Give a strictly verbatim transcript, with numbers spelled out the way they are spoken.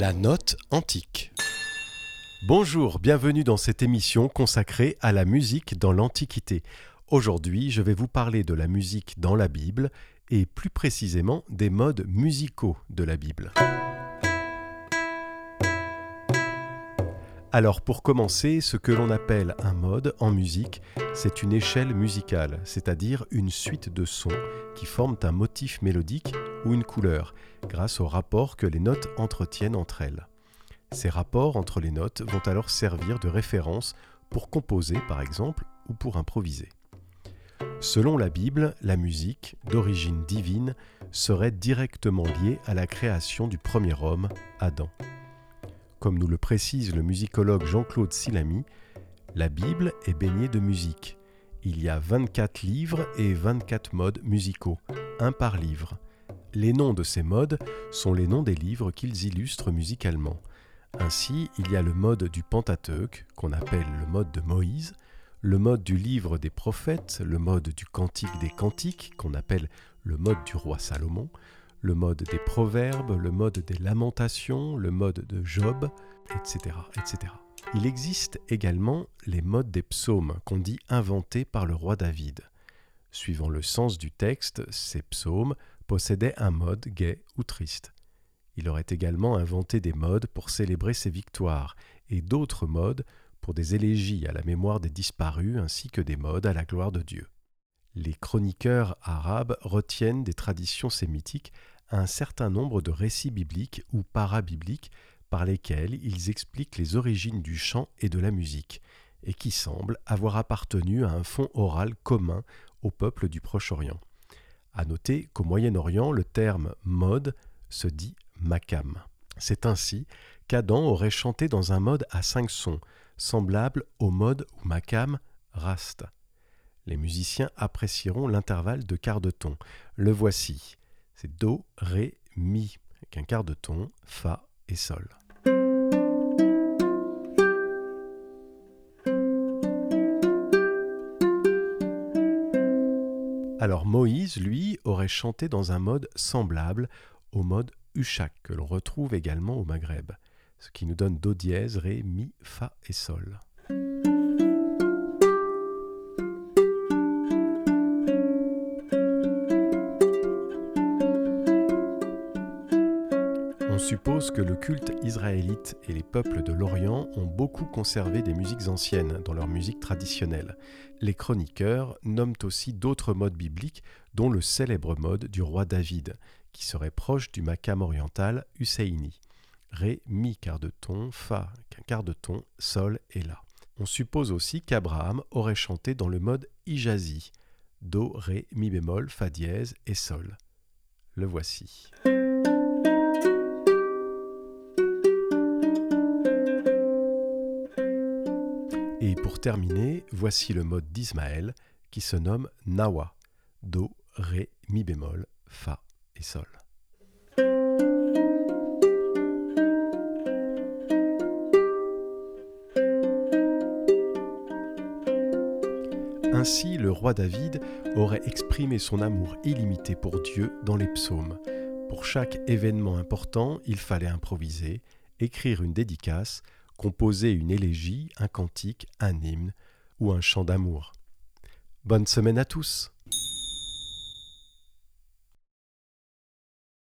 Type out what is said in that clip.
La note antique. Bonjour, bienvenue dans cette émission consacrée à la musique dans l'Antiquité. Aujourd'hui, je vais vous parler de la musique dans la Bible et plus précisément des modes musicaux de la Bible. Alors pour commencer, ce que l'on appelle un mode en musique, c'est une échelle musicale, c'est-à-dire une suite de sons qui forment un motif mélodique ou une couleur, grâce aux rapports que les notes entretiennent entre elles. Ces rapports entre les notes vont alors servir de référence pour composer par exemple ou pour improviser. Selon la Bible, la musique, d'origine divine, serait directement liée à la création du premier homme, Adam. Comme nous le précise le musicologue Jean-Claude Silamy, la Bible est baignée de musique. Il y a vingt-quatre livres et vingt-quatre modes musicaux, un par livre. Les noms de ces modes sont les noms des livres qu'ils illustrent musicalement. Ainsi, il y a le mode du Pentateuque, qu'on appelle le mode de Moïse, le mode du livre des prophètes, le mode du Cantique des Cantiques, qu'on appelle le mode du roi Salomon, le mode des proverbes, le mode des lamentations, le mode de Job, et cetera, et cetera. Il existe également les modes des psaumes, qu'on dit inventés par le roi David. Suivant le sens du texte, ces psaumes possédaient un mode gai ou triste. Il aurait également inventé des modes pour célébrer ses victoires, et d'autres modes pour des élégies à la mémoire des disparus, ainsi que des modes à la gloire de Dieu. Les chroniqueurs arabes retiennent des traditions sémitiques un certain nombre de récits bibliques ou parabibliques par lesquels ils expliquent les origines du chant et de la musique, et qui semblent avoir appartenu à un fond oral commun au peuple du Proche-Orient. À noter qu'au Moyen-Orient, le terme « mode » se dit « makam ». C'est ainsi qu'Adam aurait chanté dans un mode à cinq sons, semblable au mode ou makam rast. Les musiciens apprécieront l'intervalle de quart de ton. Le voici. C'est Do, Ré, Mi, avec un quart de ton, Fa et Sol. Alors Moïse, lui, aurait chanté dans un mode semblable au mode Ushak, que l'on retrouve également au Maghreb, ce qui nous donne Do dièse, Ré, Mi, Fa et Sol. On suppose que le culte israélite et les peuples de l'Orient ont beaucoup conservé des musiques anciennes dans leur musique traditionnelle. Les chroniqueurs nomment aussi d'autres modes bibliques, dont le célèbre mode du roi David, qui serait proche du makam oriental husseini. Ré, mi quart de ton, fa qu'un quart de ton, sol et la. On suppose aussi qu'Abraham aurait chanté dans le mode hijazi, do, ré, mi bémol, fa dièse et sol. Le voici. Et pour terminer, voici le mode d'Ismaël qui se nomme Nawa, Do, Ré, Mi bémol, Fa et Sol. Ainsi, le roi David aurait exprimé son amour illimité pour Dieu dans les psaumes. Pour chaque événement important, il fallait improviser, écrire une dédicace, composer une élégie, un cantique, un hymne ou un chant d'amour. Bonne semaine à tous!